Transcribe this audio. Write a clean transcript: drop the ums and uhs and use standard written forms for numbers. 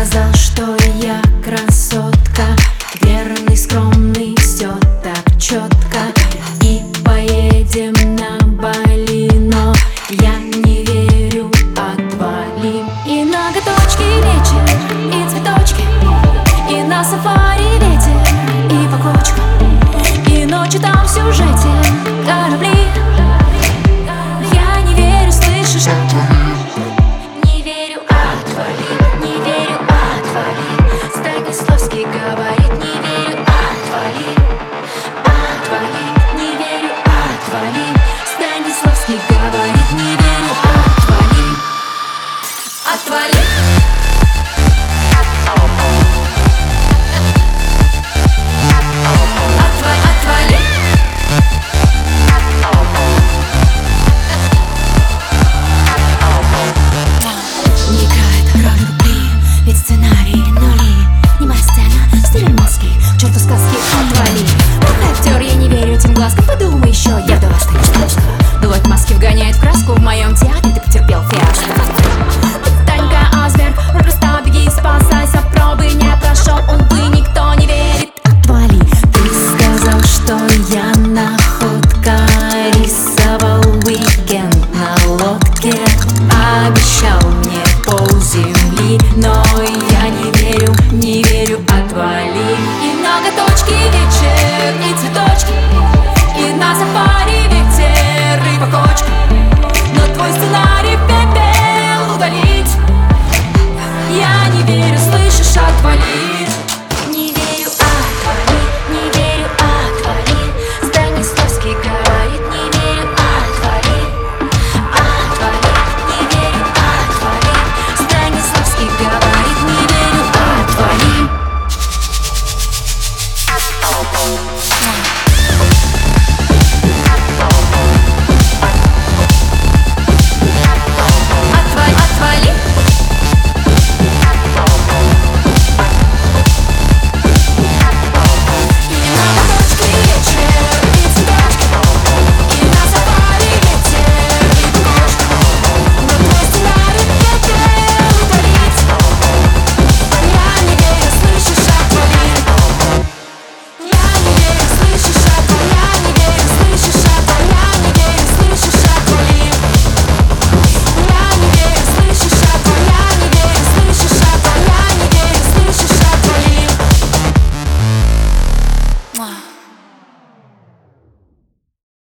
сказал, что я красотка, верный, скромный, все так четко. И поедем на Бали, но я не верю, отвалим. И ноготочки вечер, и цветочки, и на сафари ветер, и по кочкам, и ночи там в сюжете корабли. Я не верю, слышишь? Не верю, отвали, не верю, отвали. Станиславский говорит, не верю, отвали, отвали, не верю, отвали. Станиславский говорит, не верю, отвали, отвали. Ведь сценарий нули, не моя сцена, стиль мозги, к черту сказки, отвали. Ах, актер, я не верю этим глазкам, подумай еще.